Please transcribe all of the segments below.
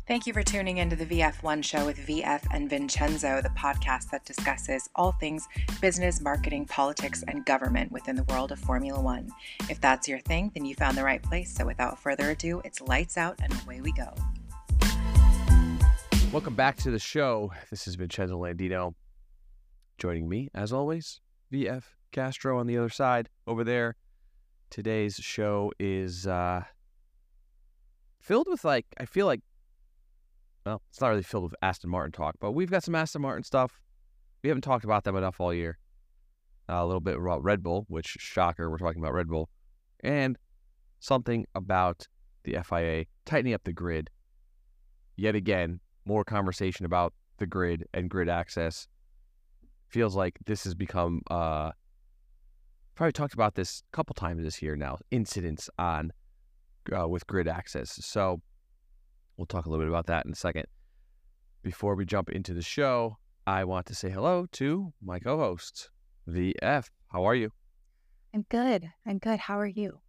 Thank you for tuning into the VF1 show with VF and Vincenzo, the podcast that discusses all things business, marketing, politics, and government within the world of Formula One. If that's your thing, then you found the right place. So without further ado, it's lights out and away we go. Welcome back to the show. This is Vincenzo Landino. Joining me, as always, VF Castro on the other side over there. Today's show is filled with, I feel like, well, it's not really filled with Aston Martin talk, but we've got some Aston Martin stuff. We haven't talked about them enough all year. A little bit about Red Bull, which, shocker, we're talking about Red Bull. And something about the FIA tightening up the grid. Yet again, more conversation about the grid and grid access. Feels like this has become, probably talked about this a couple times this year now, incidents on with grid access. So we'll talk a little bit about that in a second. Before we jump into the show, I want to say hello to my co-host, VF. How are you? I'm good. How are you?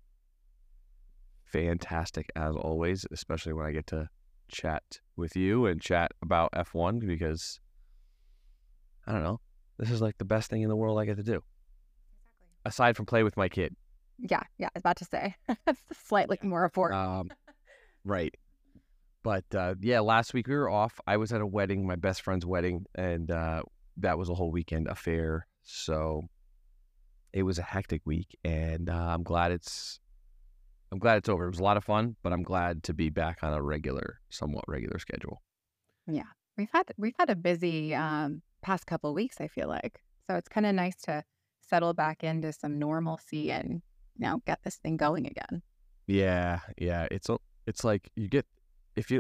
Fantastic, as always, especially when I get to chat with you and chat about F1 because, I don't know, this is like the best thing in the world I get to do. Exactly. Aside from play with my kid. Yeah, I was about to say. It's slightly more important. Right. But, last week we were off. I was at a wedding, my best friend's wedding, and that was a whole weekend affair. So it was a hectic week, and I'm glad it's over. It was a lot of fun, but I'm glad to be back on a somewhat regular schedule. Yeah, we've had a busy past couple of weeks, I feel like. So it's kind of nice to settle back into some normalcy and get this thing going again. Yeah. It's like you get. I feel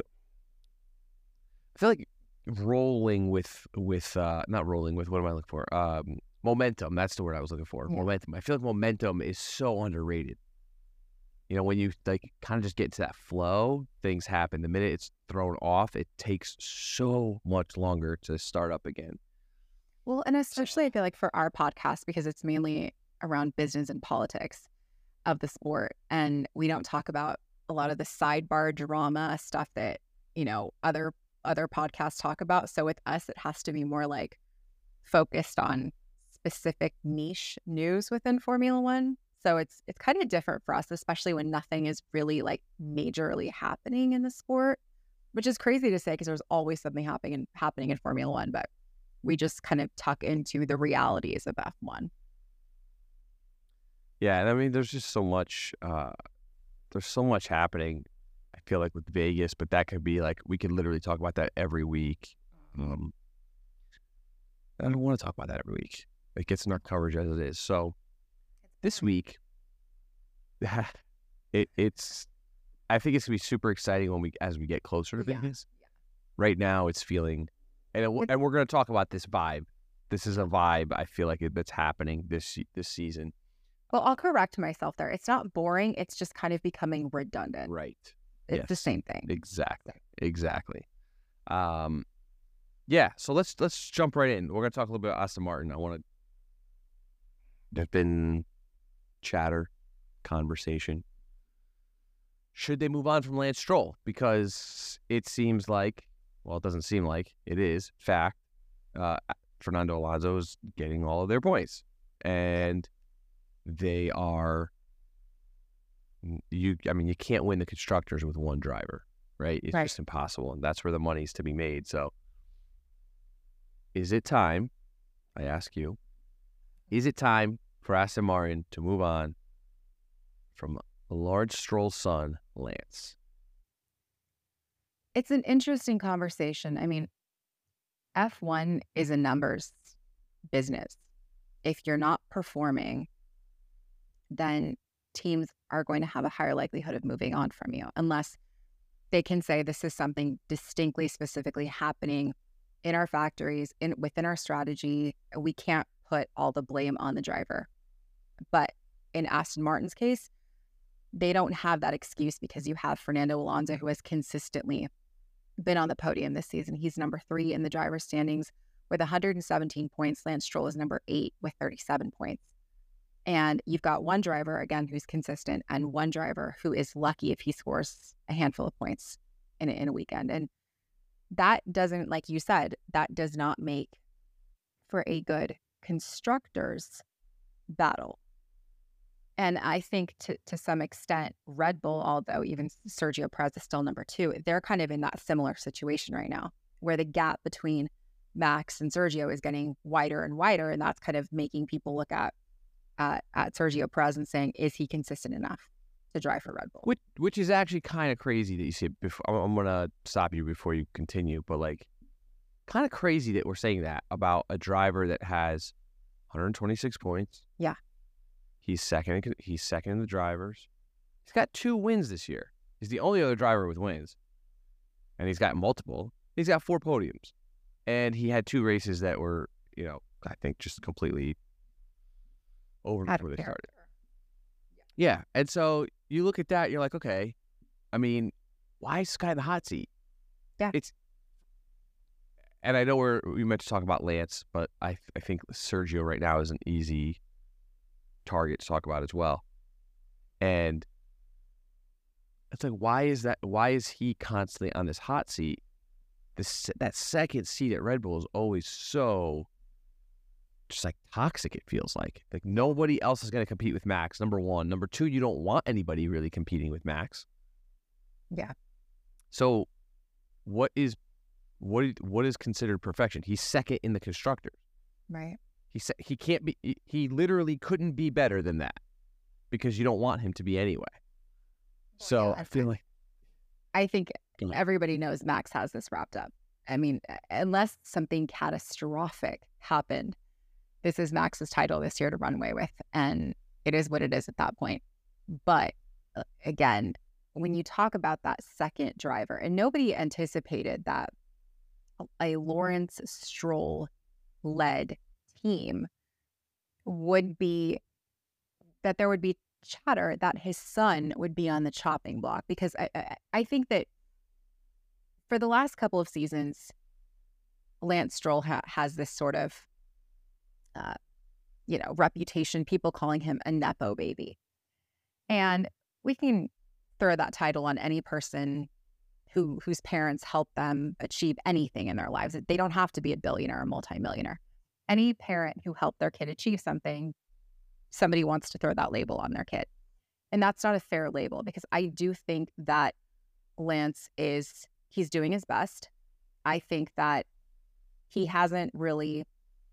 like rolling with not rolling with, what am I looking for? Momentum. That's the word I was looking for. Yeah. Momentum. I feel like momentum is so underrated. When you kind of just get into that flow, things happen. The minute it's thrown off, it takes so much longer to start up again. Well, and especially I feel like for our podcast, because it's mainly around business and politics of the sport, and we don't talk about a lot of the sidebar drama stuff that, other podcasts talk about. So with us, it has to be more focused on specific niche news within Formula One. So it's kind of different for us, especially when nothing is really majorly happening in the sport, which is crazy to say because there's always something happening in Formula One, but we just kind of tuck into the realities of F1. Yeah, and I mean, there's just so much. There's so much happening, I feel like, with Vegas, but that could be we could literally talk about that every week. I don't want to talk about that every week. It gets enough coverage as it is. So this week, I think it's going to be super exciting as we get closer to Vegas. Yeah. Right now, it's feeling, and we're going to talk about this vibe. This is a vibe I feel like that's happening this season. Well, I'll correct myself there. It's not boring. It's just kind of becoming redundant. Right. It's the same thing. Exactly. So let's jump right in. We're going to talk a little bit about Aston Martin. There's been chatter, conversation. Should they move on from Lance Stroll? Because it seems like, well, it doesn't seem like, it is fact, Fernando Alonso is getting all of their points. And they are, you can't win the constructors with one driver, right? It's just impossible. And that's where the money's to be made. So is it time, I ask you, is it time for Aston Martin to move on from Lawrence Stroll's son, Lance? It's an interesting conversation. I mean, F1 is a numbers business. If you're not performing, then teams are going to have a higher likelihood of moving on from you, unless they can say this is something distinctly, specifically happening in our factories, within our strategy. We can't put all the blame on the driver. But in Aston Martin's case, they don't have that excuse because you have Fernando Alonso, who has consistently been on the podium this season. He's number 3 in the driver's standings with 117 points. Lance Stroll is number 8 with 37 points. And you've got one driver, again, who's consistent, and one driver who is lucky if he scores a handful of points in a weekend. And that doesn't, like you said, that does not make for a good constructors battle. And I think to some extent, Red Bull, although even Sergio Perez is still number 2, they're kind of in that similar situation right now, where the gap between Max and Sergio is getting wider and wider. And that's kind of making people look at Sergio Perez and saying, is he consistent enough to drive for Red Bull? Which is actually kind of crazy that you say. I'm going to stop you before you continue, but like, kind of crazy that we're saying that about a driver that has 126 points. Yeah. He's second in the drivers. He's got 2 wins this year. He's the only other driver with wins. And he's got multiple. He's got 4 podiums. And he had 2 races that were, I think just completely over before they started. Yeah. And so you look at that, you're like, okay, I mean, why is Sky in the hot seat? Yeah. And I know we meant to talk about Lance, but I think Sergio right now is an easy target to talk about as well. And it's like, why is he constantly on this hot seat? That second seat at Red Bull is always so just like toxic, it feels like nobody else is going to compete with Max, number 1. Number 2, you don't want anybody really competing with Max. Yeah. So what is considered perfection? He's second in the constructors. Right. He can't be. He literally couldn't be better than that, because you don't want him to be anyway. So yeah, I feel like I think everybody knows Max has this wrapped up. I mean, unless something catastrophic happened, this is Max's title this year to run away with, and it is what it is at that point. But again, when you talk about that second driver, and nobody anticipated that a Lawrence Stroll-led team would be, that there would be chatter that his son would be on the chopping block, because I think that for the last couple of seasons, Lance Stroll has this sort of, reputation, people calling him a Nepo baby. And we can throw that title on any person whose parents help them achieve anything in their lives. They don't have to be a billionaire or multimillionaire. Any parent who helped their kid achieve something, somebody wants to throw that label on their kid. And that's not a fair label, because I do think that Lance he's doing his best. I think that he hasn't really,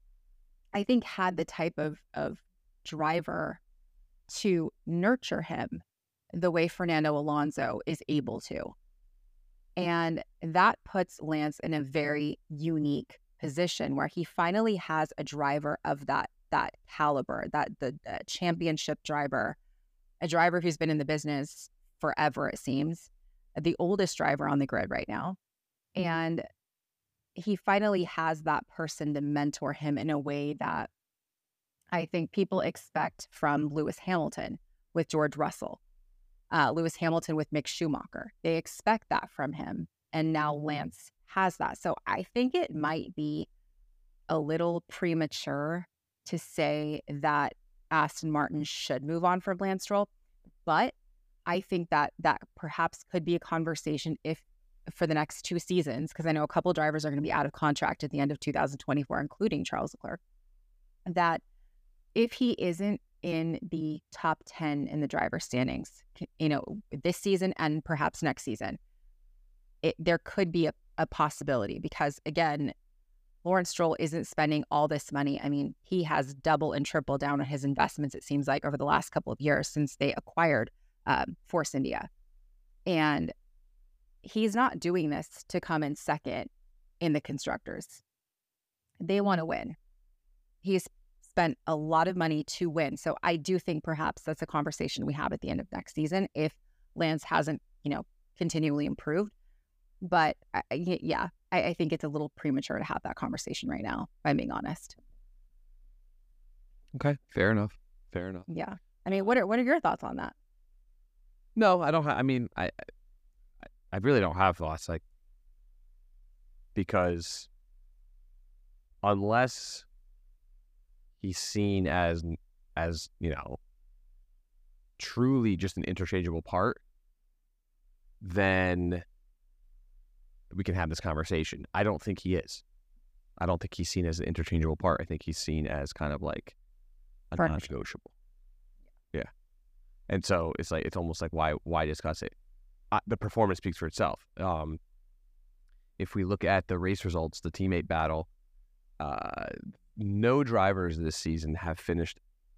had the type of driver to nurture him the way Fernando Alonso is able to. And that puts Lance in a very unique position, where he finally has a driver of that caliber, the championship driver, a driver who's been in the business forever, it seems, the oldest driver on the grid right now. And he finally has that person to mentor him in a way that I think people expect from Lewis Hamilton with George Russell, Lewis Hamilton with Mick Schumacher. They expect that from him. And now Lance has that. So I think it might be a little premature to say that Aston Martin should move on from Lance Stroll. But I think that perhaps could be a conversation for the next 2 seasons, because I know a couple drivers are going to be out of contract at the end of 2024, including Charles Leclerc, that if he isn't in the top 10 in the driver standings, this season and perhaps next season, there could be a possibility, because again, Lawrence Stroll isn't spending all this money. I mean, he has double and triple down on his investments, it seems like, over the last couple of years since they acquired Force India. And he's not doing this to come in second in the constructors. They want to win. He's spent a lot of money to win. So I do think perhaps that's a conversation we have at the end of next season if Lance hasn't, continually improved. But I think it's a little premature to have that conversation right now, if I'm being honest. Okay, fair enough. Yeah. I mean, what are your thoughts on that? No, I don't have, I really don't have thoughts, because unless he's seen as truly just an interchangeable part, then we can have this conversation. I don't think he is. I don't think he's seen as an interchangeable part. I think he's seen as kind of like a non-negotiable. Yeah. And so it's almost like why discuss it? The performance speaks for itself. If we look at the race results, the teammate battle, no drivers this season have finished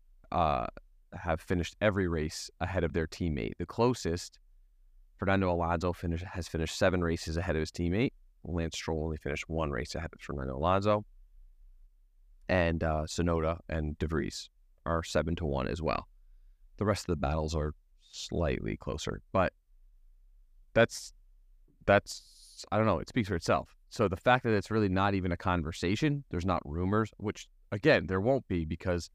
every race ahead of their teammate. The closest, Fernando Alonso has finished 7 races ahead of his teammate. Lance Stroll only finished 1 race ahead of Fernando Alonso. And Tsunoda and De Vries are 7-1 as well. The rest of the battles are slightly closer, but that's I don't know. It speaks for itself. So the fact that it's really not even a conversation, there's not rumors, which again there won't be because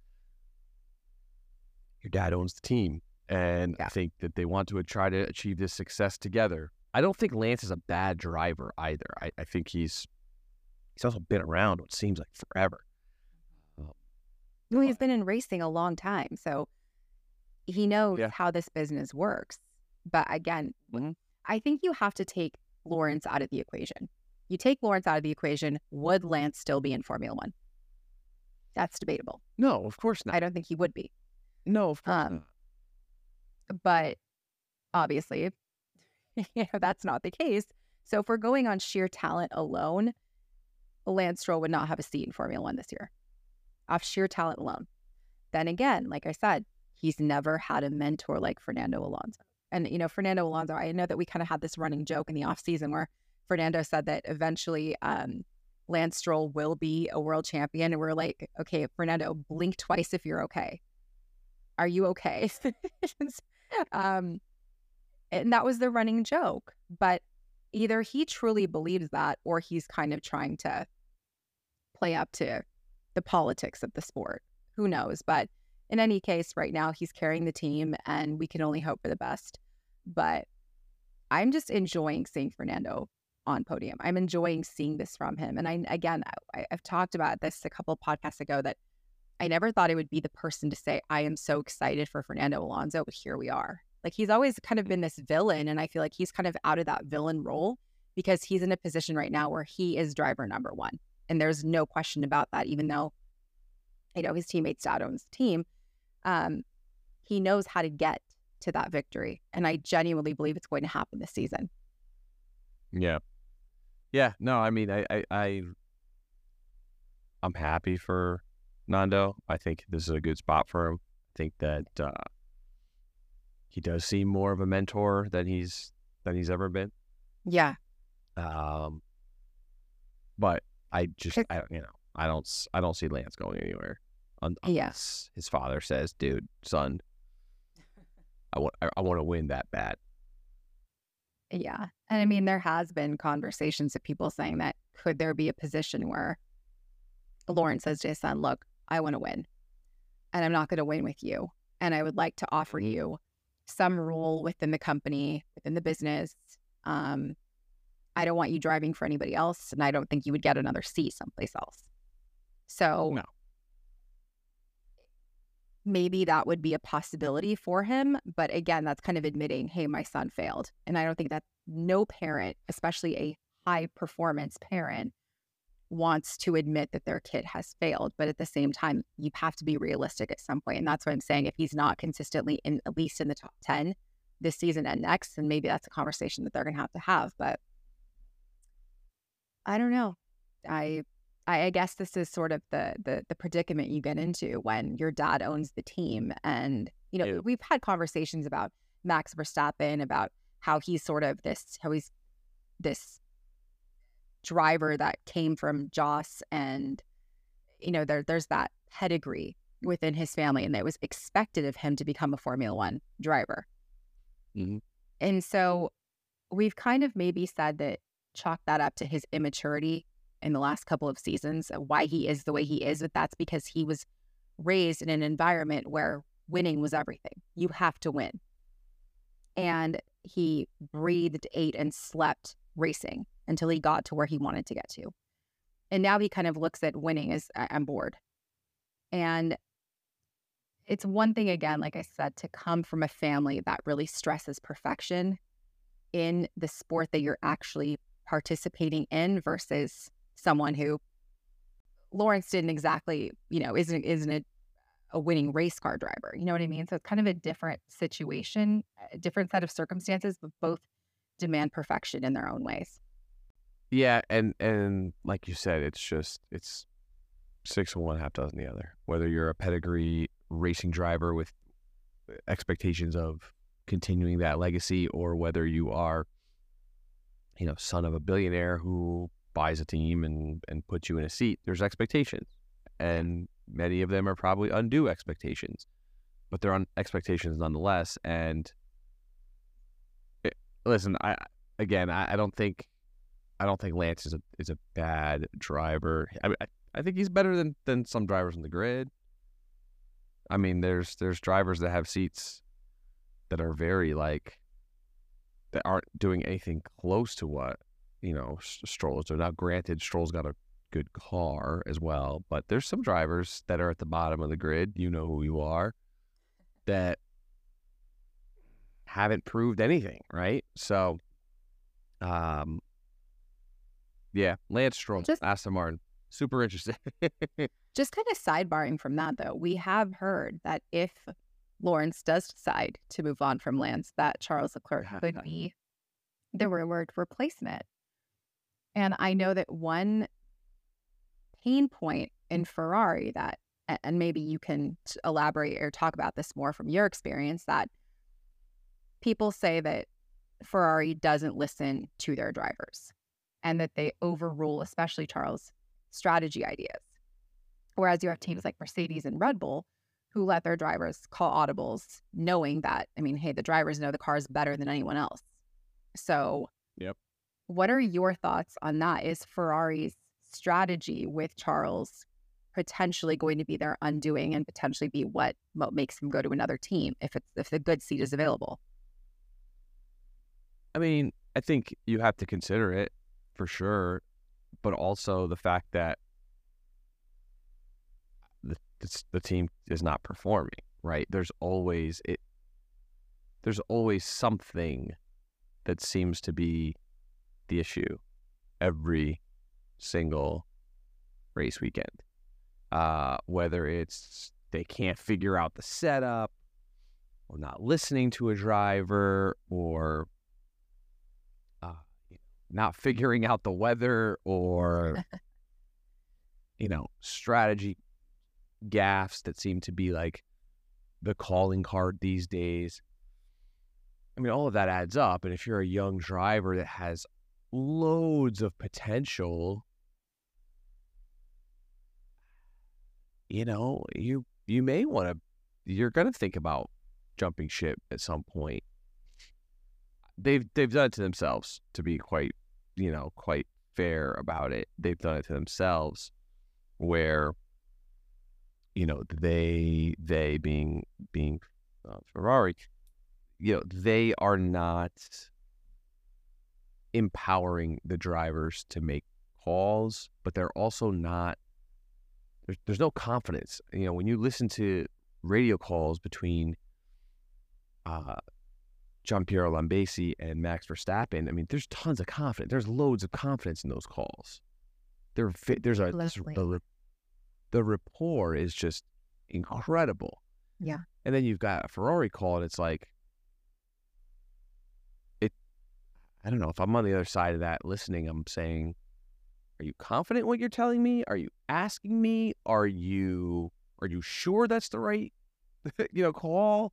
your dad owns the team, and I think that they want to try to achieve this success together. I don't think Lance is a bad driver either. I think he's also been around what seems like forever. Well, he's been in racing a long time, so he knows how this business works. But again, I think you have to take Lawrence out of the equation. You take Lawrence out of the equation, would Lance still be in Formula One? That's debatable. No, of course not. I don't think he would be. No, of course not. But obviously, that's not the case. So if we're going on sheer talent alone, Lance Stroll would not have a seat in Formula One this year, off sheer talent alone. Then again, like I said, he's never had a mentor like Fernando Alonso. And, Fernando Alonso, I know that we kind of had this running joke in the offseason where Fernando said that eventually Lance Stroll will be a world champion. And we're like, okay, Fernando, blink twice if you're okay. Are you okay? And that was the running joke. But either he truly believes that or he's kind of trying to play up to the politics of the sport. Who knows? But in any case, right now, he's carrying the team and we can only hope for the best. But I'm just enjoying seeing Fernando on podium. I'm enjoying seeing this from him. And I've talked about this a couple of podcasts ago that I never thought I would be the person to say, I am so excited for Fernando Alonso, but here we are. Like, he's always kind of been this villain, and I feel like he's kind of out of that villain role because he's in a position right now where he is driver number 1. And there's no question about that, even though, his teammate Dad owns the team. He knows how to get to that victory. And I genuinely believe it's going to happen this season. Yeah. Yeah. No, I mean, I'm happy for Nando. I think this is a good spot for him. I think that he does seem more of a mentor than he's ever been. Yeah. But I don't see Lance going anywhere unless his father says, "Dude, son, I want to win that bad." Yeah. And I mean, there has been conversations of people saying that could there be a position where Lawrence says to his son, look, I want to win and I'm not going to win with you. And I would like to offer you some role within the company, within the business. I don't want you driving for anybody else. And I don't think you would get another seat someplace else. So no. Maybe that would be a possibility for him. But again, that's kind of admitting, hey, my son failed. And I don't think that no parent, especially a high performance parent, wants to admit that their kid has failed. But at the same time, you have to be realistic at some point. And that's what I'm saying. If he's not consistently at least in the top 10 this season and next, then maybe that's a conversation that they're going to have. But I don't know. I guess this is sort of the predicament you get into when your dad owns the team. And, we've had conversations about Max Verstappen, about how he's sort of he's this driver that came from Joss, and, there's that pedigree within his family, and it was expected of him to become a Formula One driver. Mm-hmm. And so we've kind of maybe said that, chalk that up to his immaturity in the last couple of seasons, why he is the way he is. But that's because he was raised in an environment where winning was everything. You have to win. And he breathed, ate, and slept racing until he got to where he wanted to get to. And now he kind of looks at winning as, I'm bored. And it's one thing, again, like I said, to come from a family that really stresses perfection in the sport that you're actually participating in versus someone who Lawrence didn't exactly, isn't a winning race car driver. You know what I mean? So it's kind of a different situation, a different set of circumstances, but both demand perfection in their own ways. Yeah, and like you said, it's six of one, half dozen the other. Whether you're a pedigree racing driver with expectations of continuing that legacy, or whether you are, son of a billionaire who buys a team and puts you in a seat, there's expectations. And many of them are probably undue expectations, but they're expectations nonetheless. And listen, I don't think Lance is a bad driver. I think he's better than some drivers on the grid. I mean, there's drivers that have seats that are very that aren't doing anything close to what Stroll is doing. Now, granted, Stroll's got a good car as well, but there's some drivers that are at the bottom of the grid. You know who you are, that haven't proved anything, right? So, yeah, Lance Stroll, Aston Martin, super interesting. Just kind of sidebarring from that, though, we have heard that if Lawrence does decide to move on from Lance, that Charles Leclerc could be the rumored replacement. And I know that one pain point in Ferrari that, and maybe you can elaborate or talk about this more from your experience, that people say that Ferrari doesn't listen to their drivers and that they overrule, especially Charles, strategy ideas. Whereas you have teams like Mercedes and Red Bull who let their drivers call audibles, knowing that, hey, the drivers know the car is better than anyone else. So yep. What are your thoughts on that? Is Ferrari's strategy with Charles potentially going to be their undoing and potentially be what makes him go to another team if the good seat is available? I think you have to consider it for sure, but also the fact that the team is not performing, right? There's always something that seems to be the issue every single race weekend. Whether it's they can't figure out the setup, or not listening to a driver, or not figuring out the weather, or strategy gaffes that seem to be like the calling card these days. All of that adds up, and if you're a young driver that has loads of potential, you may want to, you're going to think about jumping ship at some point. They've done it to themselves, to be quite fair about it. They've done it to themselves, where they being Ferrari, they are not empowering the drivers to make calls, but they're also not, there's no confidence. When you listen to radio calls between Gianpiero Lambesi and Max Verstappen, there's tons of confidence. There's loads of confidence in those calls. The rapport is just incredible. Yeah. And then you've got a Ferrari call, and it's like, I don't know, if I'm on the other side of that listening, I'm saying, are you confident in what you're telling me? Are you asking me? Are you sure that's the right, call?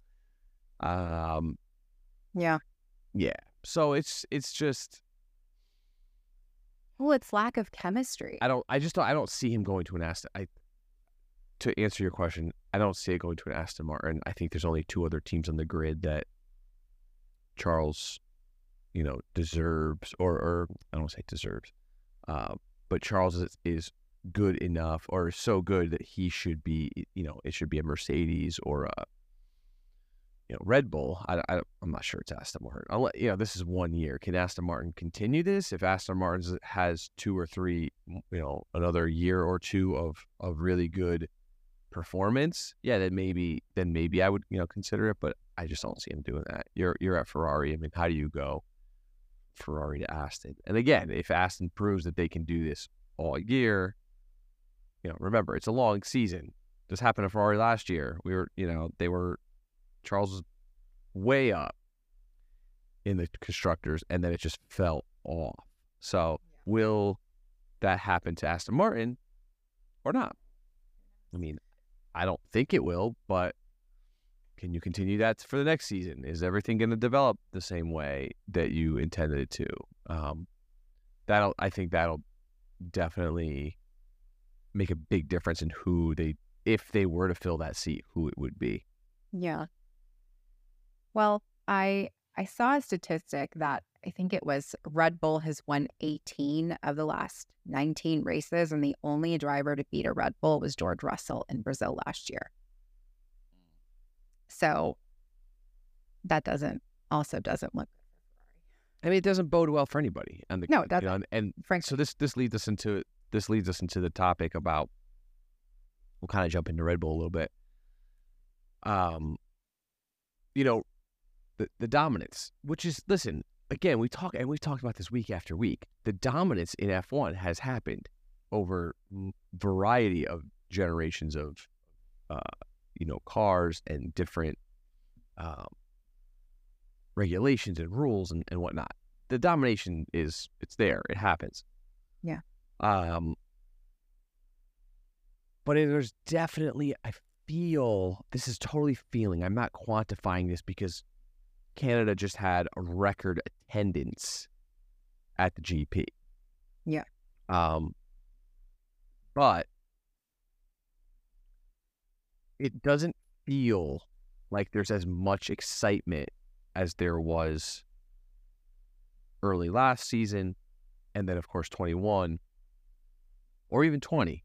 Yeah. Yeah. So it's just, well, it's lack of chemistry. I don't see him going to an Aston. To answer your question, I don't see it going to an Aston Martin. I think there's only two other teams on the grid that Charles, deserves, or I don't want to say deserves, but Charles is good enough, or so good that he should be, it should be a Mercedes or a, Red Bull. I'm not sure it's Aston Martin. This is 1 year. Can Aston Martin continue this? If Aston Martin has 2 or 3, another year or two of really good performance, yeah, then maybe I would, consider it. But I just don't see him doing that. You're at Ferrari. How do you go Ferrari to Aston. And again, if Aston proves that they can do this all year, remember, it's a long season. This happened to Ferrari last year. Charles was way up in the constructors, and then it just fell off. So will that happen to Aston Martin or not? I mean, I don't think it will, but can you continue that for the next season? Is everything going to develop the same way that you intended it to? I think that'll definitely make a big difference in if they were to fill that seat, who it would be. Yeah. Well, I saw a statistic that I think it was Red Bull has won 18 of the last 19 races, and the only driver to beat a Red Bull was George Russell in Brazil last year. So that doesn't look good for Ferrari. I mean, it doesn't bode well for anybody. No, it doesn't. And so this leads us into the topic about. We'll kind of jump into Red Bull a little bit. The dominance, which is, listen, again, we've talked about this week after week. The dominance in F1 has happened over variety of generations of, cars and different regulations and rules and whatnot. The domination it's there. It happens. Yeah. But there's definitely, I feel, this is totally feeling, I'm not quantifying this because Canada just had a record attendance at the GP. Yeah. But it doesn't feel like there's as much excitement as there was early last season, and then, of course, 21, or even 20.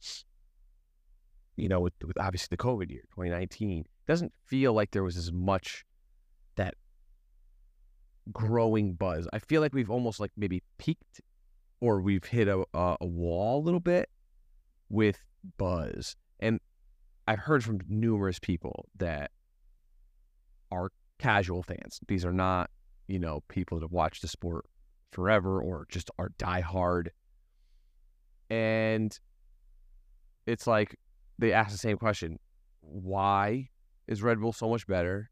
With obviously the COVID year, 2019, it doesn't feel like there was as much that growing buzz. I feel like we've almost like maybe peaked, or we've hit a wall a little bit with buzz. And I've heard from numerous people that are casual fans. These are not, people that have watched the sport forever or just are diehard. And it's like, they ask the same question. Why is Red Bull so much better?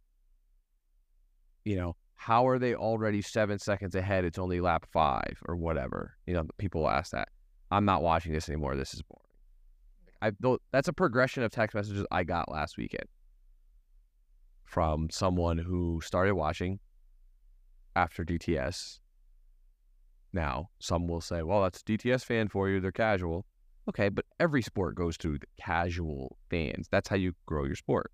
How are they already 7 seconds ahead? It's only lap 5 or whatever. People will ask that. I'm not watching this anymore. This is boring. That's a progression of text messages I got last weekend from someone who started watching after DTS. Now, some will say, well, that's a DTS fan for you. They're casual. Okay, but every sport goes through the casual fans. That's how you grow your sport.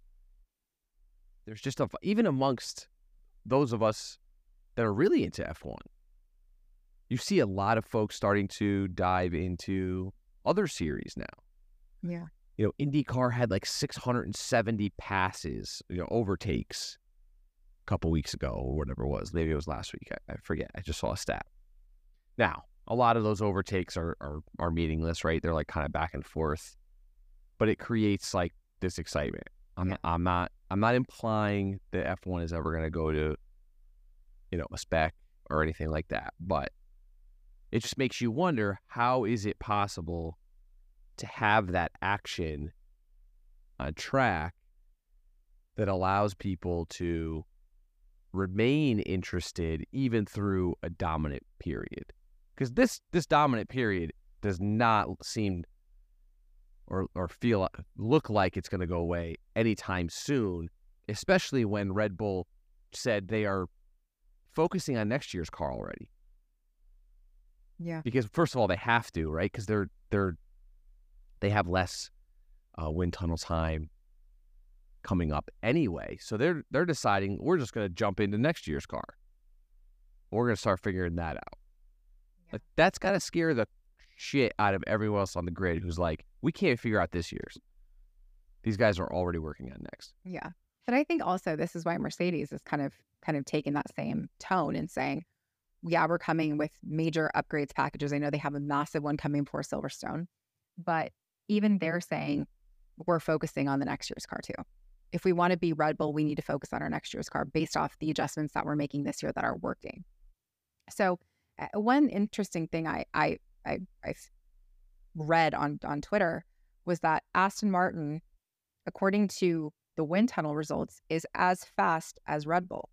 There's just even amongst those of us that are really into F1, you see a lot of folks starting to dive into other series now. Yeah. IndyCar had like 670 passes, overtakes a couple weeks ago or whatever it was. Maybe it was last week. I forget. I just saw a stat. Now, a lot of those overtakes are meaningless, right? They're like kind of back and forth, but it creates like this excitement. I'm not implying that F1 is ever going to go to, a spec or anything like that, but it just makes you wonder, how is it possible to have that action on track that allows people to remain interested even through a dominant period? Because this dominant period does not seem or look like it's going to go away anytime soon, especially when Red Bull said they are focusing on next year's car already. Yeah. Because first of all, they have to, right? Because they have less wind tunnel time coming up anyway. So they're deciding we're just going to jump into next year's car. We're going to start figuring that out. Like, that's got to scare the shit out of everyone else on the grid who's like, we can't figure out this year's. These guys are already working on next. Yeah. But I think also this is why Mercedes is kind of taking that same tone and saying, yeah, we're coming with major upgrades packages. I know they have a massive one coming for Silverstone, but even they're saying we're focusing on the next year's car too. If we want to be Red Bull, we need to focus on our next year's car based off the adjustments that we're making this year that are working. So one interesting thing I read on Twitter was that Aston Martin, according to the wind tunnel results, is as fast as Red Bull.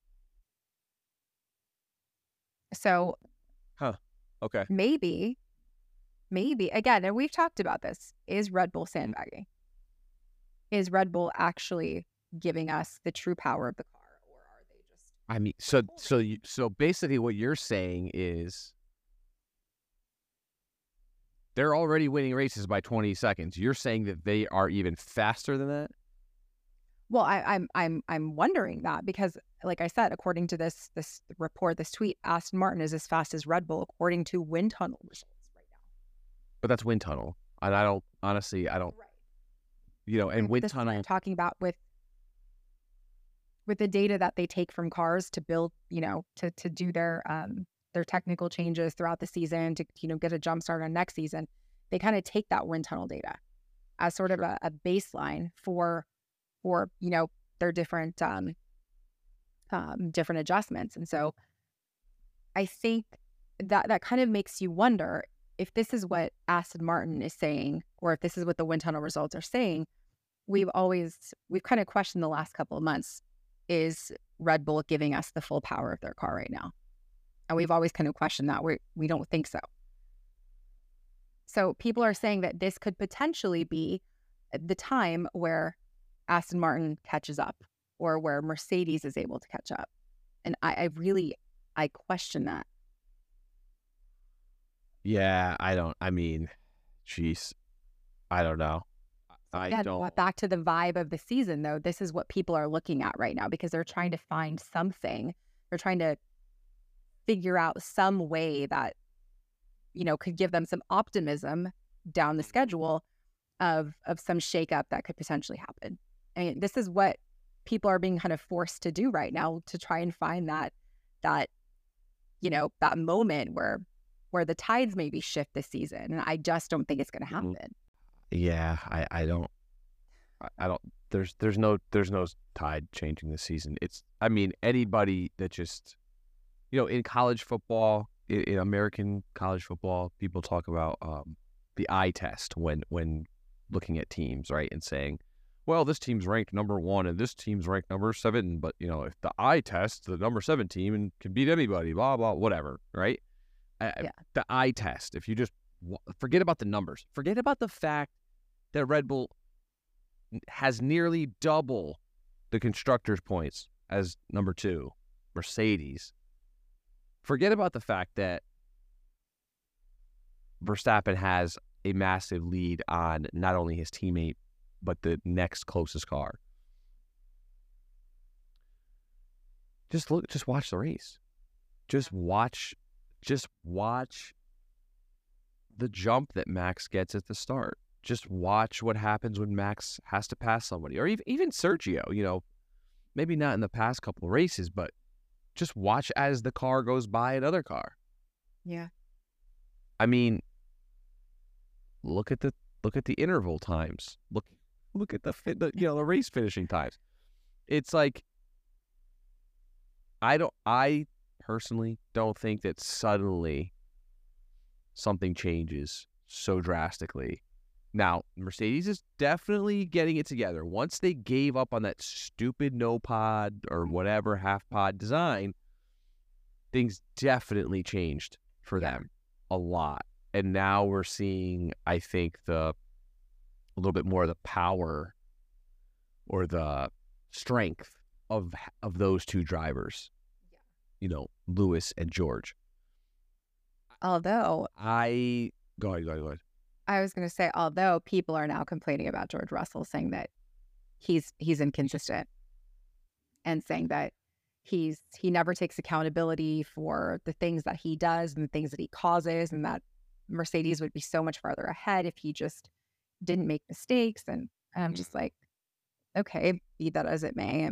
So Okay. maybe again, and we've talked about this, is Red Bull sandbagging? Is Red Bull actually giving us the true power of the car, or are they just? I mean, so basically, what you're saying is they're already winning races by 20 seconds. You're saying that they are even faster than that? Well, I'm wondering that because, like I said, according to this report, this tweet, Aston Martin is as fast as Red Bull according to wind tunnel results right now. But that's wind tunnel, and I don't honestly, I don't, Right. and wind This is what tunnel. I'm talking about with the data that they take from cars to build, to do their technical changes throughout the season to, get a jump start on next season. They kind of take that wind tunnel data as sort of a baseline for their different different adjustments. And so I think that kind of makes you wonder if this is what Aston Martin is saying, or if this is what the wind tunnel results are saying. We've kind of questioned the last couple of months, is Red Bull giving us the full power of their car right now? And we've always kind of questioned that. We don't think so. So people are saying that this could potentially be the time where Aston Martin catches up, or where Mercedes is able to catch up. And I question that. Yeah, I don't know. Back to the vibe of the season, though. This is what people are looking at right now because they're trying to find something. They're trying to figure out some way that, could give them some optimism down the schedule of some shakeup that could potentially happen. And this is what people are being kind of forced to do right now, to try and find that moment where the tides maybe shift this season. And I just don't think it's going to happen. Yeah, I don't. There's no tide changing this season. Anybody that just, in college football, in American college football, people talk about the eye test when looking at teams, right, and saying, well, this team's ranked number 1 and this team's ranked number 7, but if the eye test, the number 7 team and can beat anybody, blah blah, whatever, right? The eye test. If you just forget about the numbers, forget about the fact that Red Bull has nearly double the constructors' points as number 2, Mercedes. Forget about the fact that Verstappen has a massive lead on not only his teammate, but the next closest car. Just watch the race. Just watch the jump that Max gets at the start. Just watch what happens when Max has to pass somebody, or even Sergio, maybe not in the past couple of races, but just watch as the car goes by another car. Yeah. Look at the interval times. Look at the race finishing times. It's like, I personally don't think that suddenly something changes so drastically. Now, Mercedes is definitely getting it together. Once they gave up on that stupid no pod or whatever half pod design, things definitely changed for them a lot. And now we're seeing, I think, a little bit more of the power or the strength of those two drivers, Lewis and George. Although Go ahead. I was going to say, although people are now complaining about George Russell, saying that he's inconsistent, and saying that he never takes accountability for the things that he does and the things that he causes, and that Mercedes would be so much farther ahead if he just didn't make mistakes. And I'm just like, okay, be that as it may.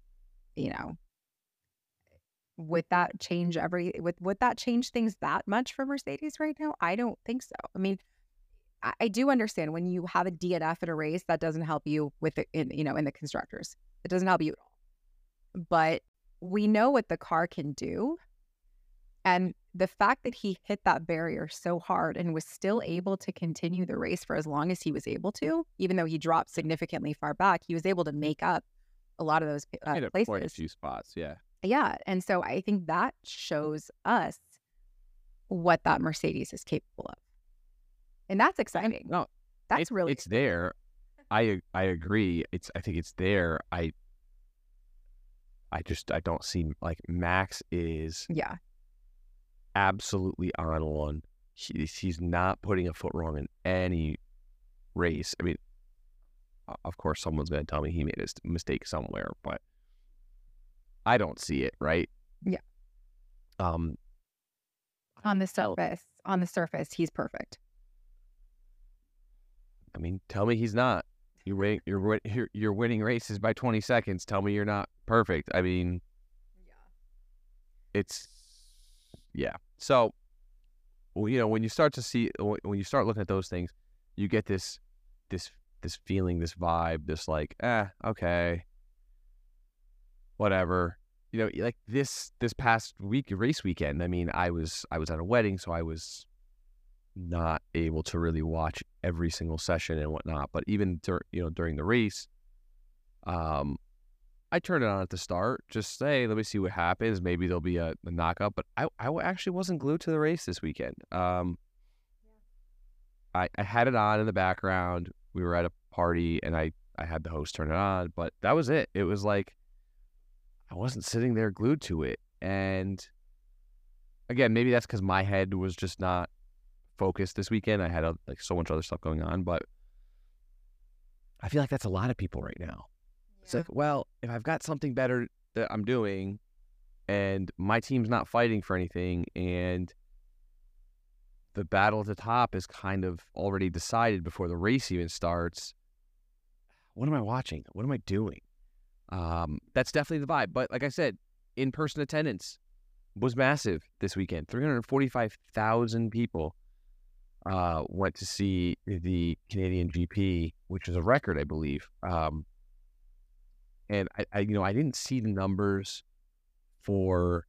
Would that change would that change things that much for Mercedes right now? I don't think so. I do understand when you have a DNF in a race, that doesn't help you with it in the constructors. It doesn't help you at all. But we know what the car can do. And the fact that he hit that barrier so hard and was still able to continue the race for as long as he was able to, even though he dropped significantly far back, he was able to make up a lot of those Made up quite a places. few spots, yeah. Yeah. And so I think that shows us what that Mercedes is capable of. And that's exciting. No, That's really it's there. I agree. I think it's there. I don't see, like, Max is Yeah. absolutely on one. He's not putting a foot wrong in any race. I mean, of course, someone's going to tell me he made a mistake somewhere, but I don't see it, right? Yeah. Um, On the surface, he's perfect. I mean, tell me he's not. You're winning races by 20 seconds. Tell me you're not perfect. I mean, yeah. So, when you start looking at those things, you get this feeling, this vibe, this like, okay, whatever. Like this past race weekend. I mean, I was at a wedding, so I was not able to really watch every single session and whatnot. But even during the race, I turned it on at the start. Just say, let me see what happens. Maybe there'll be a knockup. But I actually wasn't glued to the race this weekend. I had it on in the background. We were at a party, and I had the host turn it on. But that was it. It was like I wasn't sitting there glued to it. And again, maybe that's because my head was just not focused this weekend. I had so much other stuff going on, but I feel like that's a lot of people right now. Yeah. It's like, well, if I've got something better that I'm doing and my team's not fighting for anything and the battle at the top is kind of already decided before the race even starts, what am I watching? What am I doing? That's definitely the vibe. But like I said, in-person attendance was massive this weekend. 345,000 people went to see the Canadian GP, which is a record, I believe. And I didn't see the numbers for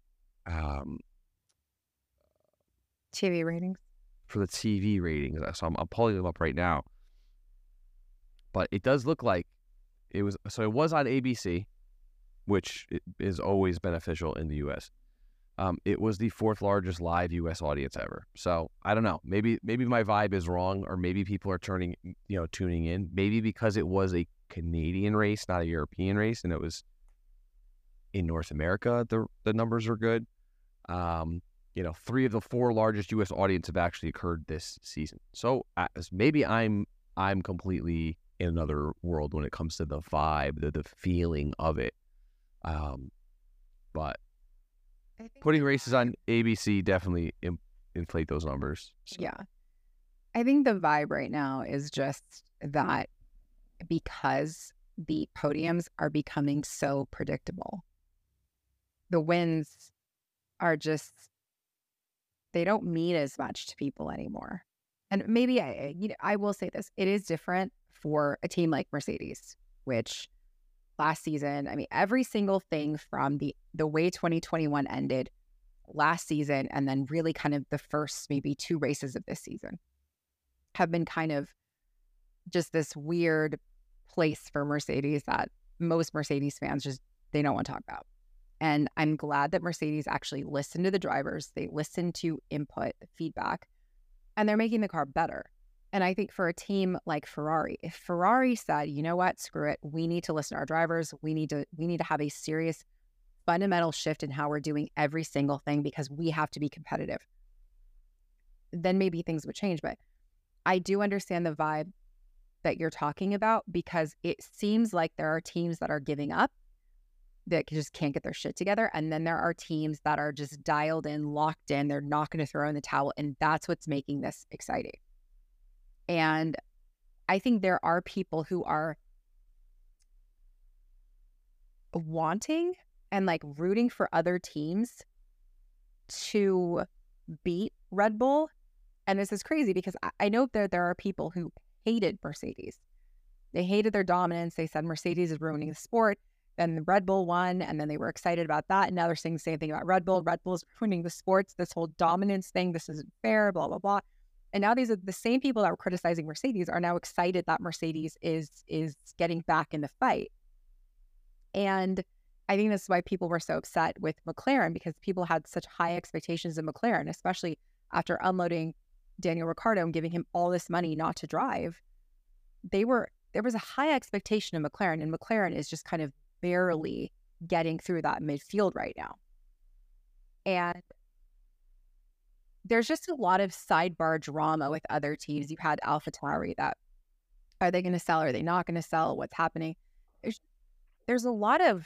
TV ratings. For the TV ratings, so I'm pulling them up right now. But it does look like it was on ABC, which is always beneficial in the U.S. It was the fourth largest live U.S. audience ever. So I don't know. Maybe my vibe is wrong, or maybe people are tuning in. Maybe because it was a Canadian race, not a European race, and it was in North America. The numbers are good. 3 of the 4 largest U.S. audience have actually occurred this season. So maybe I'm completely in another world when it comes to the vibe, the feeling of it. But putting races on ABC definitely inflate those numbers. So. Yeah. I think the vibe right now is just that because the podiums are becoming so predictable, the wins are just, they don't mean as much to people anymore. And maybe I will say this, it is different for a team like Mercedes, which last season, I mean, every single thing from the way 2021 ended last season, and then really kind of the first maybe 2 races of this season have been kind of just this weird place for Mercedes that most Mercedes fans they don't want to talk about. And I'm glad that Mercedes actually listened to the drivers. They listened to input, feedback, and they're making the car better. And I think for a team like Ferrari, if Ferrari said, you know what, screw it, we need to listen to our drivers. We need to have a serious fundamental shift in how we're doing every single thing because we have to be competitive. Then maybe things would change. But I do understand the vibe that you're talking about because it seems like there are teams that are giving up, that just can't get their shit together. And then there are teams that are just dialed in, locked in. They're not going to throw in the towel. And that's what's making this exciting. And I think there are people who are wanting and like rooting for other teams to beat Red Bull. And this is crazy because I know that there are people who hated Mercedes. They hated their dominance. They said Mercedes is ruining the sport. then Red Bull won, and then they were excited about that. And now they're saying the same thing about Red Bull. Red Bull is ruining the sports, this whole dominance thing. This isn't fair, blah, blah, blah. And now these are the same people that were criticizing Mercedes are now excited that Mercedes is getting back in the fight. And I think this is why people were so upset with McLaren, because people had such high expectations of McLaren, especially after unloading Daniel Ricciardo and giving him all this money not to drive. There was a high expectation of McLaren, and McLaren is just kind of barely getting through that midfield right now. And there's just a lot of sidebar drama with other teams. You had AlphaTauri that, are they going to sell? Are they not going to sell? What's happening? There's a lot of,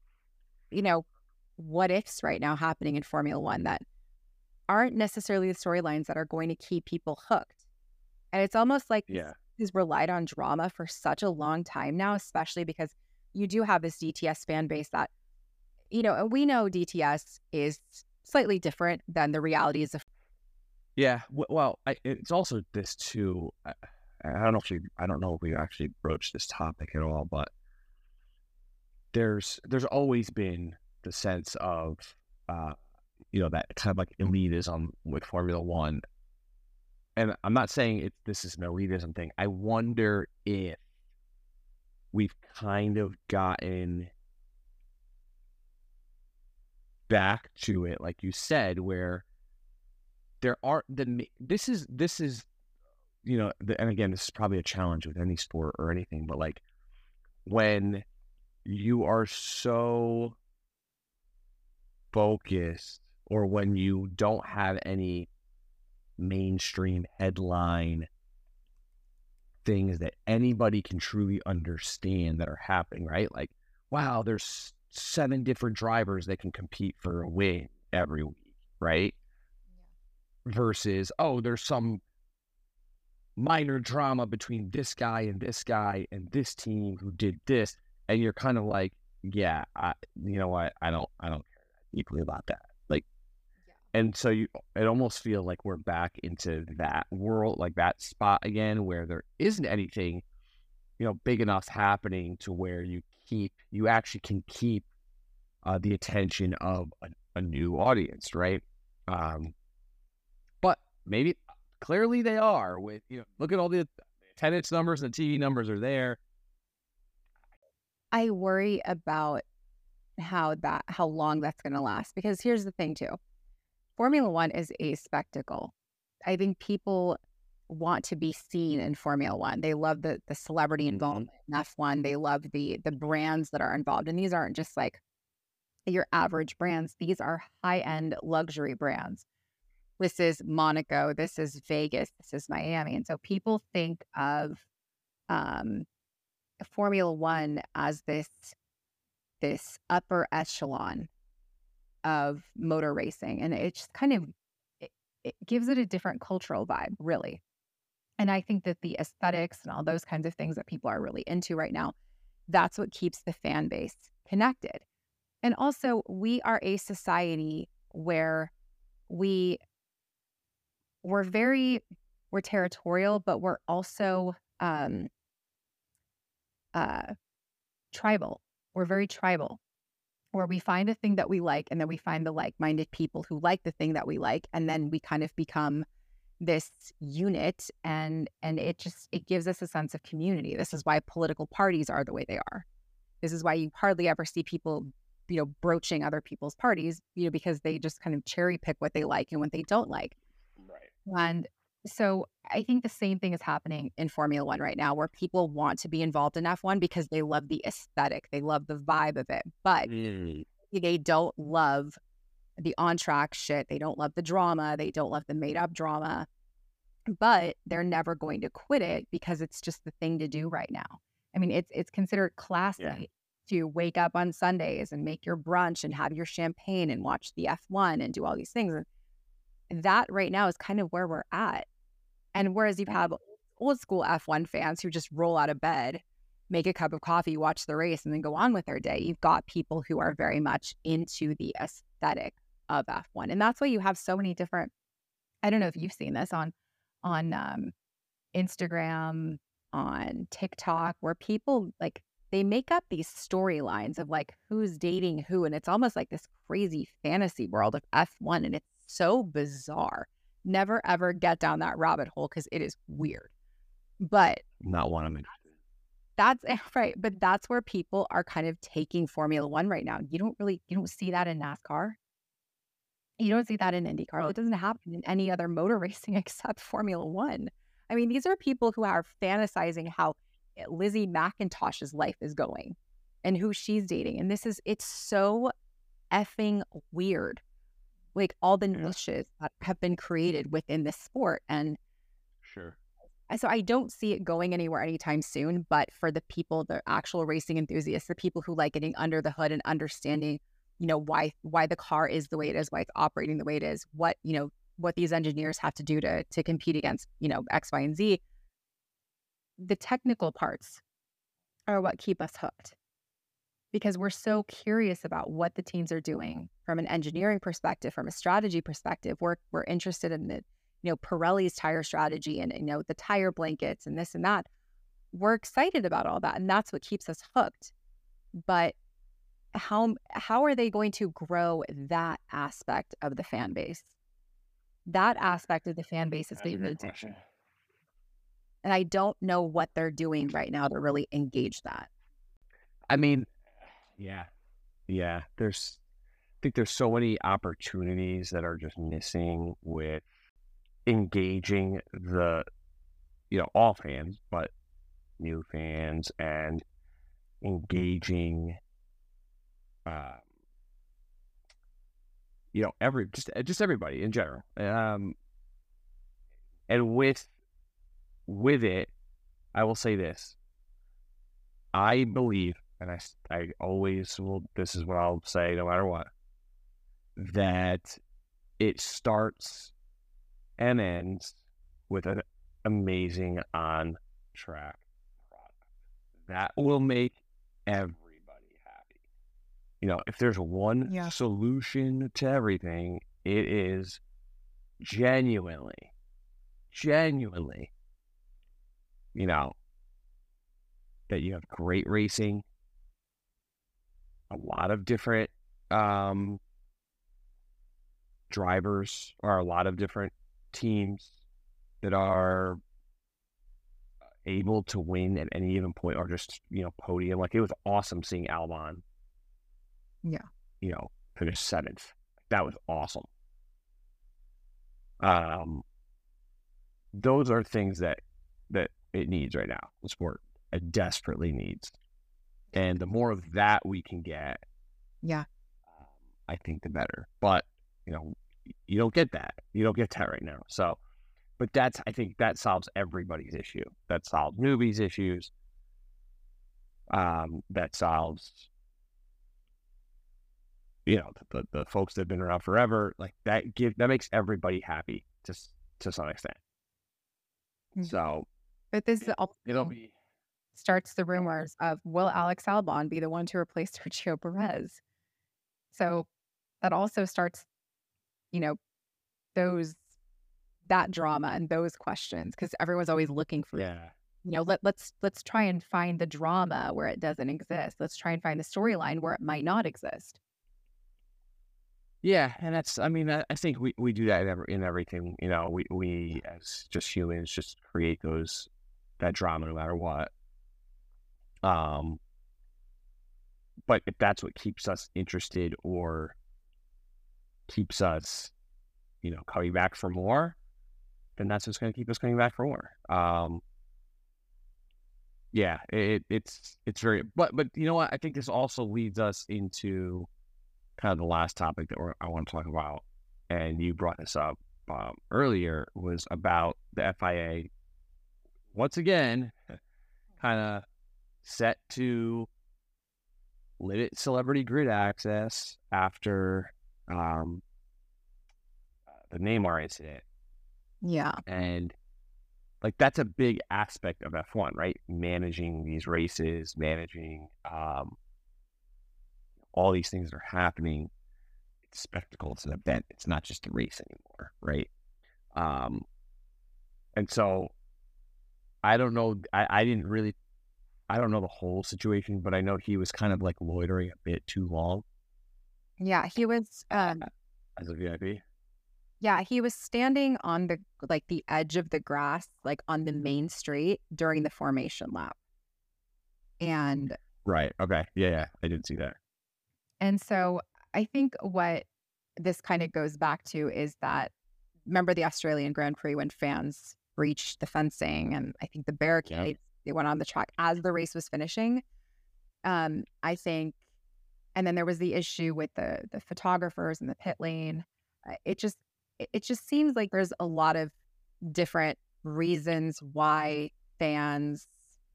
what ifs right now happening in Formula One that aren't necessarily the storylines that are going to keep people hooked. And it's almost like he's relied on drama for such a long time now, especially because you do have this DTS fan base that, and we know DTS is slightly different than the realities of. Yeah, well, it's also this too. I don't know if we actually broached this topic at all, but there's always been the sense of that kind of like elitism with Formula One. And I'm not saying this is an elitism thing. I wonder if we've kind of gotten back to it, like you said, where there are this is and again, this is probably a challenge with any sport or anything, but like when you are so focused, or when you don't have any mainstream headline things that anybody can truly understand that are happening, right? Like, wow, there's 7 different drivers that can compete for a win every week, right? Yeah. Versus, there's some minor drama between this guy and this team who did this, and you're kind of like, yeah, you know what? I don't care deeply about that. Like, yeah. And so it almost feels like we're back into that world, like that spot again, where there isn't anything, big enough happening to where you actually can keep the attention of a new audience, right? But maybe clearly they are with, look at all the attendance numbers and the TV numbers are there. I worry about how long that's going to last, because here's the thing too. Formula One is a spectacle. I think people want to be seen in Formula One. They love the celebrity involvement in F1. They love the brands that are involved. And these aren't just like your average brands. These are high-end luxury brands. This is Monaco. This is Vegas. This is Miami. And so people think of Formula One as this upper echelon of motor racing. And it just kind of, it gives it a different cultural vibe, really. And I think that the aesthetics and all those kinds of things that people are really into right now, that's what keeps the fan base connected. And also, we are a society where we're territorial, but we're also tribal. We're very tribal, where we find a thing that we like, and then we find the like-minded people who like the thing that we like, and then we kind of become this unit, and it gives us a sense of community. This is why political parties are the way they are. This is why you hardly ever see people, broaching other people's parties, because they just kind of cherry pick what they like and what they don't like. Right. And so I think the same thing is happening in Formula One right now, where people want to be involved in F1 because they love the aesthetic, they love the vibe of it, but they don't love the on-track shit. They don't love the drama. They don't love the made-up drama, but they're never going to quit it because it's just the thing to do right now. I mean, it's considered classy to wake up on Sundays and make your brunch and have your champagne and watch the F1 and do all these things. And that right now is kind of where we're at. And whereas you have old school F1 fans who just roll out of bed, make a cup of coffee, watch the race, and then go on with their day, you've got people who are very much into the aesthetic of F1. And that's why you have so many different, I don't know if you've seen this on Instagram, on TikTok, where people they make up these storylines of like who's dating who. And it's almost like this crazy fantasy world of F1. And it's so bizarre. Never, ever get down that rabbit hole because it is weird. But not one of them. That's right. But that's where people are kind of taking Formula One right now. You don't see that in NASCAR. You don't see that in IndyCar. It doesn't happen in any other motor racing except Formula One. I mean, these are people who are fantasizing how Lizzie McIntosh's life is going and who she's dating. And it's so effing weird. Like all the niches that have been created within this sport. And sure. So I don't see it going anywhere anytime soon. But for the people, the actual racing enthusiasts, the people who like getting under the hood and understanding, why the car is the way it is, why it's operating the way it is, what these engineers have to do to compete against, X, Y, and Z. The technical parts are what keep us hooked because we're so curious about what the teams are doing from an engineering perspective, from a strategy perspective. We're interested in the, Pirelli's tire strategy and, the tire blankets and this and that. We're excited about all that. And that's what keeps us hooked. But how are they going to grow that aspect of the fan base? That aspect of the fan base is being really different. And I don't know what they're doing right now to really engage that. I mean, yeah. I think there's so many opportunities that are just missing with engaging the, all fans, but new fans and engaging, just everybody in general. And with it, I will say this. I believe, and I always will, this is what I'll say no matter what, that it starts and ends with an amazing on-track product. That will make everybody happy. If there's one solution to everything, it is genuinely, that you have great racing, a lot of different drivers, or a lot of different teams that are able to win at any given point, or just, podium. Like, it was awesome seeing Albon, finish 7th. That was awesome. Those are things that it needs right now. The sport it desperately needs, and the more of that we can get, I think the better. But you don't get that. You don't get that right now. So, but I think that solves everybody's issue. That solves newbies' issues. That solves, the folks that have been around forever. Like that makes everybody happy to some extent. So, but this starts the rumors of, will Alex Albon be the one to replace Sergio Perez? So that also starts, that drama and those questions, because everyone's always looking for, let's try and find the drama where it doesn't exist. Let's try and find the storyline where it might not exist. Yeah, and I think we do that in everything. We as just humans just create that drama no matter what. But if that's what keeps us interested or keeps us, coming back for more, then that's what's going to keep us coming back for more. It's very, but you know what? I think this also leads us into kind of the last topic that I want to talk about, and you brought this up earlier, was about the FIA once again kind of set to limit celebrity grid access after the Neymar incident. Yeah. And like that's a big aspect of F1, right? Managing these races, managing all these things that are happening. It's a spectacle, it's an event. It's not just a race anymore, right? And so I don't know. I didn't really I don't know the whole situation, but I know he was kind of like loitering a bit too long Yeah, he was. as a VIP. Yeah, he was standing on the edge of the grass, like on the main street during the formation lap, and Right. Okay. Yeah. I did see that. so I think what this kind of goes back to is that, remember the Australian Grand Prix when fans breached the fencing and I think the barricades, they went on the track as the race was finishing. I think, and then there was the issue with the photographers in the pit lane. It just seems like there's a lot of different reasons why fans,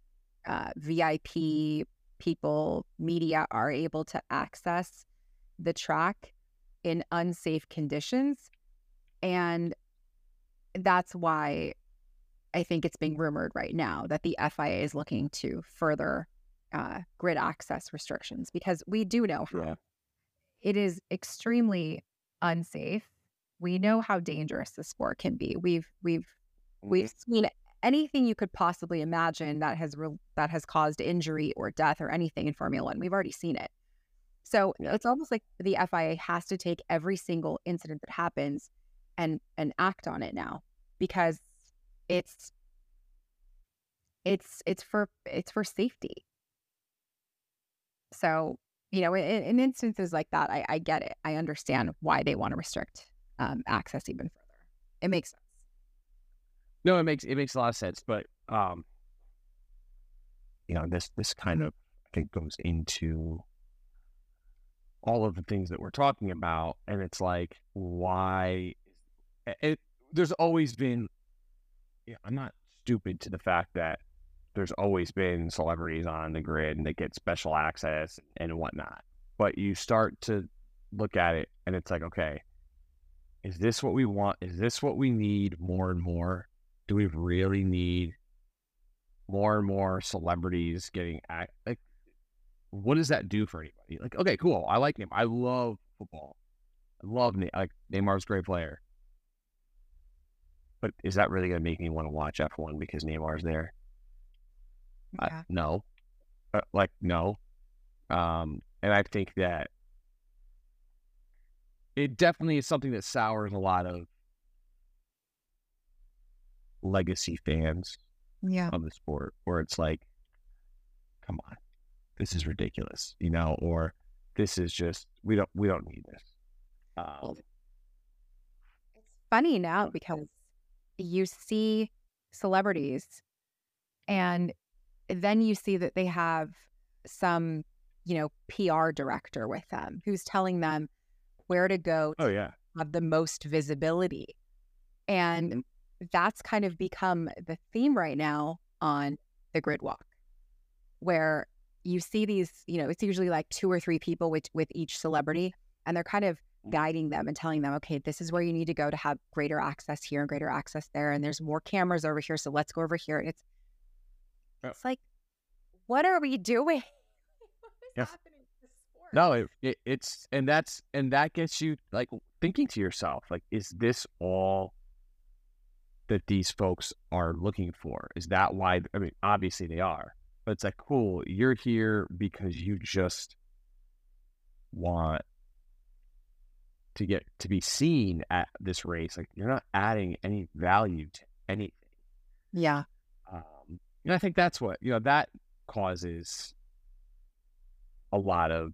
VIP people, media are able to access the track in unsafe conditions. And that's why I think it's being rumored right now that the FIA is looking to further grid access restrictions, because we do know how it is extremely unsafe. We know how dangerous the sport can be. We've seen anything you could possibly imagine that has caused injury or death or anything in Formula One. We've already seen it. So it's almost like the FIA has to take every single incident that happens and act on it now, because it's for safety. So, in instances like that, I get it. I understand why they want to restrict access even further. It makes sense. No, it makes a lot of sense, but this kind of, I think, goes into all of the things that we're talking about, and it's like, why? There's always been. I'm not stupid to the fact that there's always been celebrities on the grid and they get special access and whatnot. But you start to look at it and it's like, okay, is this what we want? Is this what we need more and more? Do we really need more and more celebrities getting like? What does that do for anybody? Like, okay, cool. I like him. I love football. I love Neymar's a great player. But is that really going to make me want to watch F1 because Neymar's there? Yeah. No. No. And I think that it definitely is something that sours a lot of legacy fans of the sport, where it's like, come on, this is ridiculous, or this is just, we don't need this. It's funny now because you see celebrities and then you see that they have some, PR director with them who's telling them where to go to have the most visibility. And that's kind of become the theme right now on the grid walk, where you see these, it's usually like 2 or 3 people with each celebrity, and they're kind of guiding them and telling them, okay, this is where you need to go to have greater access here and greater access there. And there's more cameras over here, so let's go over here. And it's like, what are we doing? What is happening to the sport? No, it's and that gets you like thinking to yourself, like, is this all that these folks are looking for? Is that why? I mean, obviously they are, but it's like, cool, you're here because you just want to be seen at this race. Like, you're not adding any value to anything. Yeah. And I think that's what, that causes a lot of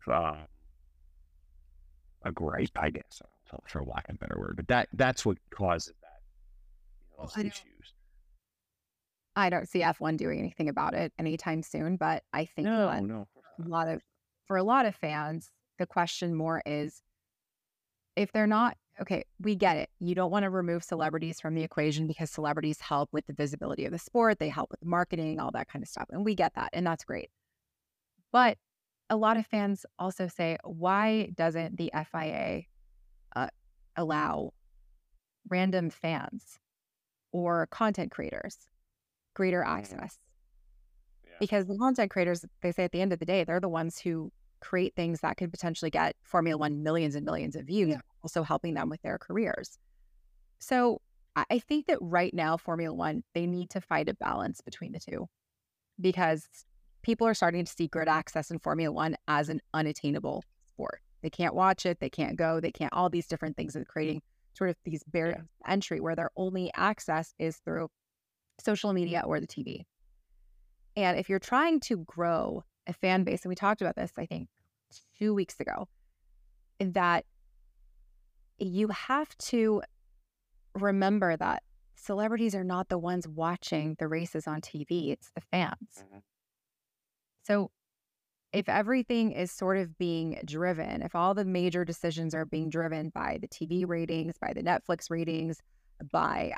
a gripe, I guess, for lack of a better word. But that's what causes that, those issues. I don't see F1 doing anything about it anytime soon, but I think for a lot of fans, the question more is, if they're not, okay, we get it. You don't want to remove celebrities from the equation because celebrities help with the visibility of the sport. They help with marketing, all that kind of stuff. And we get that. And that's great. But a lot of fans also say, why doesn't the FIA allow random fans or content creators greater access? Because the content creators, they say at the end of the day, they're the ones who create things that could potentially get Formula One millions and millions of views, also helping them with their careers. So I think that right now, Formula One, they need to find a balance between the two, because people are starting to see grid access in Formula One as an unattainable sport. They can't watch it, they can't go, they can't, all these different things, and creating sort of these barriers to entry where their only access is through social media or the TV. And if you're trying to grow a fan base, and we talked about this, I think 2 weeks ago, that you have to remember that celebrities are not the ones watching the races on TV, it's the fans. So if everything is sort of being driven, if all the major decisions are being driven by the TV ratings, by the Netflix ratings, by,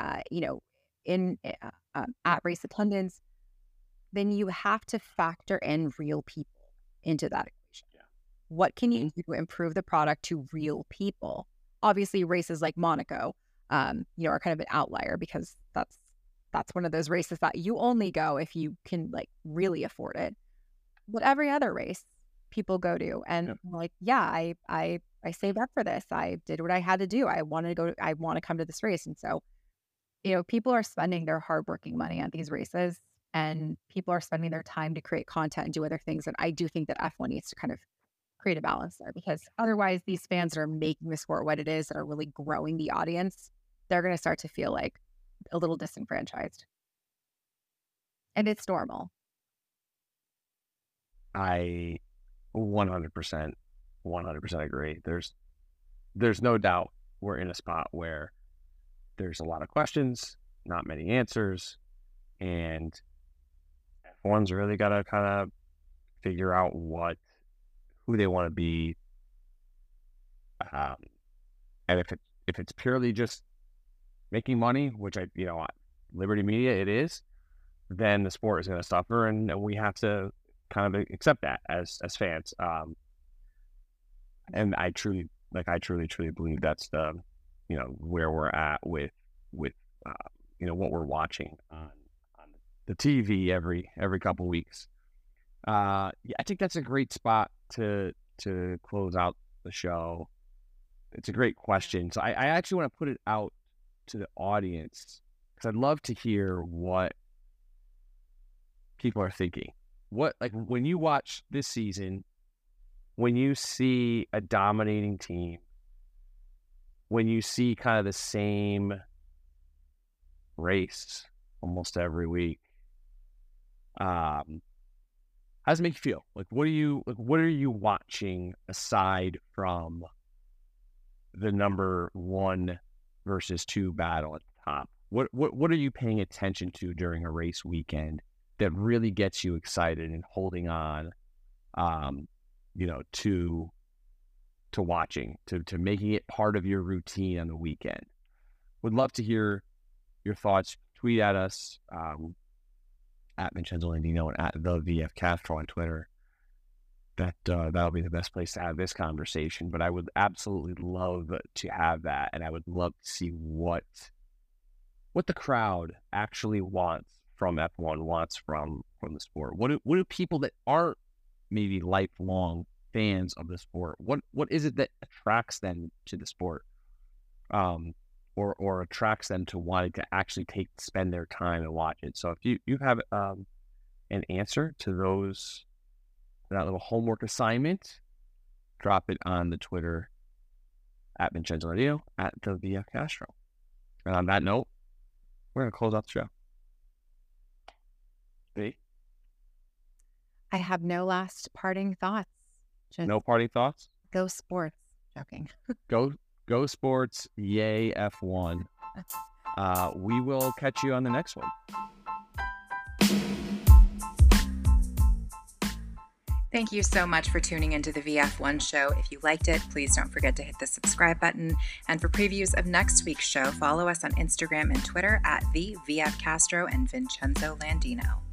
at race attendance, then you have to factor in real people into that equation. Yeah. What can you do to improve the product to real people? Obviously, races like Monaco, are kind of an outlier because that's one of those races that you only go if you can like really afford it. But every other race people go to, and I saved up for this. I did what I had to do. I want to come to this race. And so, people are spending their hardworking money on these races, and people are spending their time to create content and do other things. And I do think that F1 needs to kind of create a balance there, because otherwise these fans that are making the sport what it is, that are really growing the audience, they're going to start to feel like a little disenfranchised. And it's normal. I 100% agree. There's no doubt we're in a spot where there's a lot of questions, not many answers, and F1's really got to kind of figure out who they want to be, and if it's purely just making money, which Liberty Media it is, then the sport is going to suffer, and we have to kind of accept that as fans. And I truly believe that's the where we're at with what we're watching on the TV every couple weeks. I think that's a great spot to close out the show. It's a great question. So I actually want to put it out to the audience, because I'd love to hear what people are thinking. What, like, when you watch this season, when you see a dominating team, when you see kind of the same race almost every week, how does it make you feel? What are you watching aside from the number 1 versus 2 battle at the top? What are you paying attention to during a race weekend that really gets you excited and holding on, to watching, to making it part of your routine on the weekend? Would love to hear your thoughts. Tweet at us, at Vincenzo Landino and at the VF Castro on Twitter. That'll be the best place to have this conversation. But I would absolutely love to have that, and I would love to see what the crowd actually wants from F1, wants from the sport. What do people that aren't maybe lifelong fans of the sport, what is it that attracts them to the sport, or attracts them to wanting to actually spend their time and watch it? So if you have an answer to that little homework assignment, drop it on the Twitter at Vincenzo Landino, at the VF Castro. And on that note, we're going to close out the show. V? I have no last parting thoughts. No parting thoughts? Go sports. Joking. Go sports. Yay, F1. We will catch you on the next one. Thank you so much for tuning into the VF1 show. If you liked it, please don't forget to hit the subscribe button. And for previews of next week's show, follow us on Instagram and Twitter at the VF Castro and Vincenzo Landino.